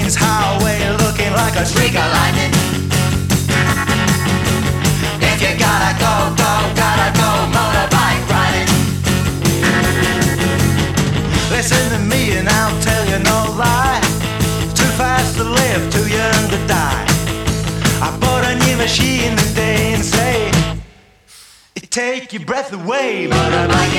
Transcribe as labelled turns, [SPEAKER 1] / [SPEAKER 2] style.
[SPEAKER 1] Queens Highway looking like a streak of lightning. If you gotta go motorbike riding. Listen to me and I'll tell you no lie. Too fast to live, too young to die. I bought a new machine today and say it take your breath away, motorbike.